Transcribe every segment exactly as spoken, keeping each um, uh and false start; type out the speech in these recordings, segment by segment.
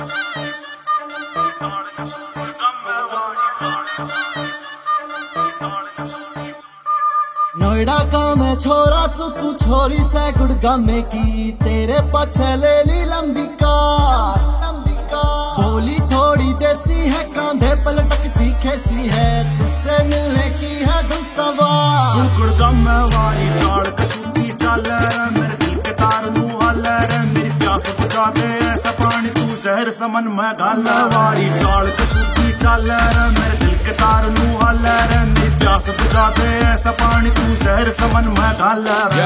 नोएडा का मैं छोरा सु तू छोरी से गुड़गामे की, तेरे पछे ले ली लंबी कार लंबी कार। बोली थोड़ी देसी है, कांधे पलटकती खेसी है, तुझसे मिलने की है धुन सवार। गुड़गामे वाली चाड़ कसूती चल रे, मेरे दिल के तार नू हल रे, मेरी प्यास बुझा दे ऐसा पानी तू जहर समन में गाल। वाली चाड़ कसूती चल रे, मेरे दिल के तार नू हल रे, मेरी प्यास बुझा दे ऐसा पानी तू जहर समन में गाल रे।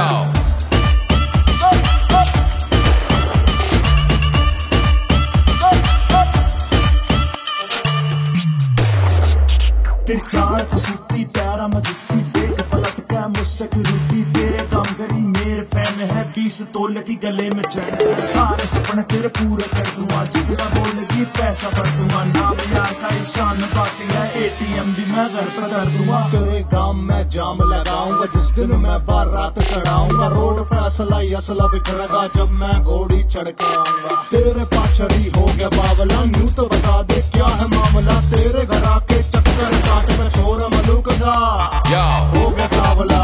तेरी चाल कसूती प्यारा मैं जुत्ती देख पलट के मुझसे की रूटी, तेरे काम करी मेरे फैन है बीस तोले की गले में चैन। सारे सपने तेरे पूरे कर दूंगा, जितना बोलेगी पैसा भर दूंगा, नाम यार का ईशान बाकी है, एटीएम भी मैं घर पर कर दूंगा। तेरे गांव में जाम लगाऊंगा, जिस दिन मैं बारात चढ़ाऊंगा, रोड पे असला ही असला बिखरेगा जब मैं घोड़ी चढ़ के आऊंगा। तेरे पाछड़ी हो गया बावला, यूं तो बता दे क्या है मामला, तेरे घर आके चक्कर काट कर छोरा मलूक का हो गया सावला।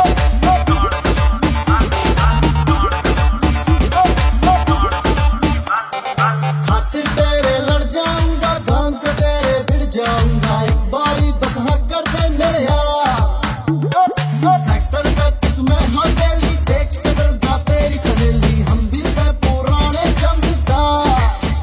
खातिर तेरे लड़ जाऊंगा, गान से तेरे भिड़ जाऊंगा, एक बारी बस हक कर दे मेरे यार। सेक्टर पैंतीस में हवेली देख के डर जा तेरी सहेली, हम भी से पुराने जमदार।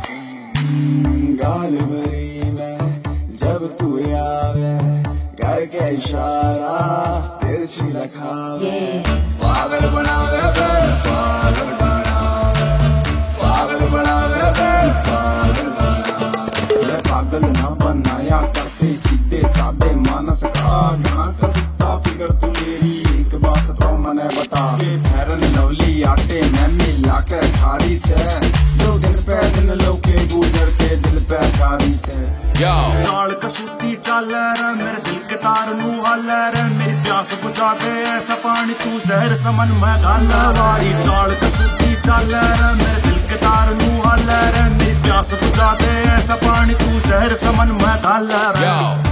गाल भरी में जब तू आवे, करके इशारा तिरछी लखावे, पागल बनावे बे पागल बनावे, पागल बनावे बे पागल बनावे। पागल ना बनाया करते सीधे साधे मानस का, घना कसिता फिगर तू मेरी एक बात तो मने बता के, फैरन लवली आटे मैं मिला कर खारी से, जो दिन पे दिन लोके गुजर के दिल पे खारी से। चाल कसूती चल रे, मेरे दिल के तार नू हल रे, मेरी प्यास बुझा दे ऐसा पानी तू जहर समन में गाल। वाली चाल कसूती चल रे, मेरे दिल के तार नू हल रे, मेरी प्यास बुझा दे ऐसा पानी तू जहर समन में गाल रे।